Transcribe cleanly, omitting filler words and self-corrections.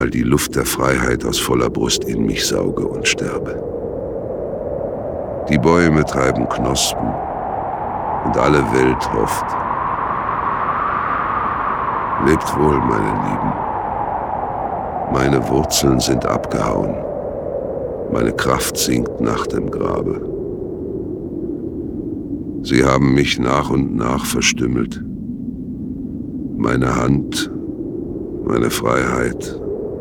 die Luft der Freiheit aus voller Brust in mich sauge und sterbe. Die Bäume treiben Knospen und alle Welt hofft. Lebt wohl, meine Lieben. Meine Wurzeln sind abgehauen. Meine Kraft sinkt nach dem Grabe. Sie haben mich nach und nach verstümmelt. Meine Hand, meine Freiheit,